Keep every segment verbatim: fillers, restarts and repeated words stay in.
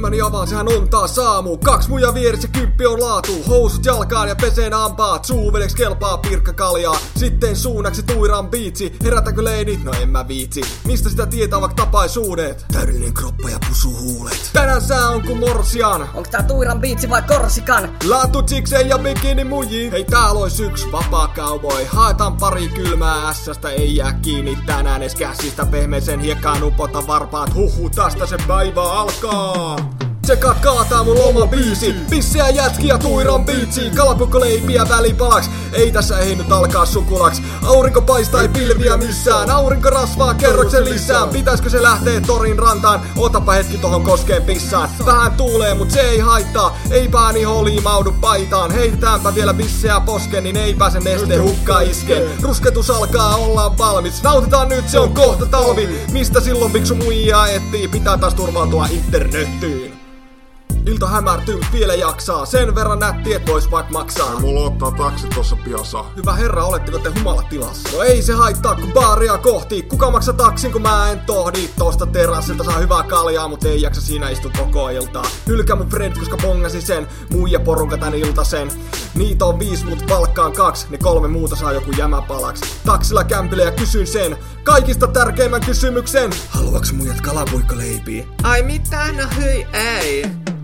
silmäni avaan, sehän on taas aamu. Kaks muja vieressä, kymppi on laatu. Housut jalkaan ja peseen ampaat. Suuveleks kelpaa pirkkakaljaa. Sitten suunnaksi tuiran biitsi. Herätäkö leidit? No en mä viitsi. Mistä sitä tietää vaikka tapaisuudet? Täydellinen kroppa ja pusuhuulet. Tänään sää on ku morsian. Onks tää tuiran biitsi vai korsikan? Laatu chikseen ja bikini muji. Hei, täällä ois yks vapaa cowboy. Haetaan pari kylmää ässästä. Ei jää kiinni tänään ees käsistä. Pehmeeseen hiekkaan upota varpaat. Huhu, tästä se päivä alkaa. Tsekat kaataa mun oma biisi. Pisseä jätkiä tuiran biitsiin. Kalapukkoleipiä välipalaks. Ei tässä ei nyt alkaa sukulaks. Aurinko paistaa ei pilviä missään. Aurinko rasvaa kerroksen lisää. Pitäiskö se lähtee torin rantaan? Otapa hetki tohon koskeen pissaan. Vähän tuulee mut se ei haittaa. Ei pääni liimaudu paitaan. Heitetäänpä vielä bisseä poskeen, niin ei pääse neste hukkaa iskeen. Rusketus alkaa olla valmis. Nautitaan nyt, se on kohta talvi. Mistä silloin piksu muijaa etsii? Pitää taas turvautua internettiin. Ilta hämärtyy, vielä jaksaa. Sen verran nätti, et vois vaik maksaa. Ei mulla ottaa taksi tossa piassa. Hyvä herra, oletteko te humalatilassa? No ei se haittaa, kun baaria kohti. Kuka maksaa taksin, kun mä en tohdi? Tosta terassilta saa hyvää kaljaa, mut ei jaksa siinä istu koko iltaa. Hylkää mun friend, koska bongasi sen. Muija porukka tän iltasen. Niitä on viis, mut palkkaan kaks. Ne kolme muuta saa joku jämäpalaks. Taksilla kämpille ja kysyn sen kaikista tärkeimmän kysymyksen. Haluaks muijat kalapuikkoleipiä? Ai mitään, no hyi ei.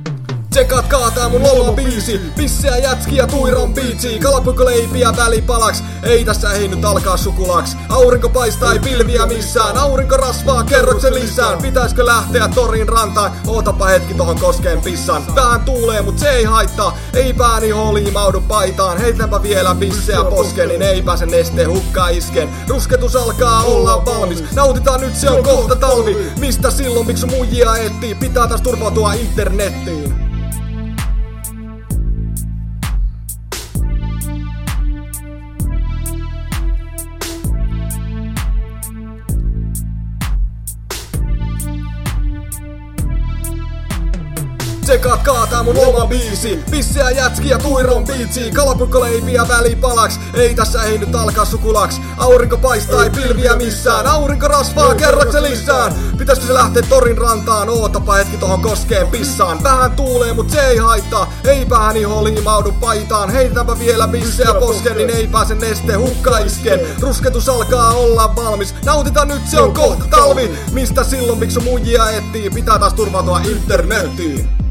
Tsekat kaataa mun oma biisi. Pisseä jätskiä tuiran biitsiin. Kalapukkoleipiä välipalaks. Ei tässä ei nyt alkaa sukulaks. Aurinko paistaa ei pilviä missään. Aurinko rasvaa kerroksen lisään. Pitäiskö lähteä torin rantaan? Ootapa hetki tohon koskeen pissaan. Vähän tuulee mut se ei haittaa. Ei pääni liimaudu paitaan. Heitänpä vielä bisseä poskeen, niin ei pääse neste hukkaa iskeen. Rusketus alkaa olla valmis. Nautitaan nyt, se on kohta talvi. Mistä silloin miksu muijia etsii? Pitää taas turvautua internettiin. Tsekat kaataa mun oma biisi. Pisseä jätskiä tuiran biitsiin. Kalapukkoleipiä välipalaks. Ei tässä ei nyt alkaa sukulaks. Aurinko paistaa ei pilviä missään. Aurinko rasvaa kerroksen lisään. Pitäisikö se lähteä torin rantaan? Ootapa hetki tohon koskeen pissaan. Vähän tuulee mut se ei haittaa. Ei pääni liimaudu paitaan. Heitetäänpä vielä bisseä poskeen, niin ei pääse neste hukkaa iskeen. Rusketus alkaa olla valmis. Nautitaan nyt, se on kohta talvi. Mistä silloin piksu muijia etsii? Pitää taas turvautua internettiin.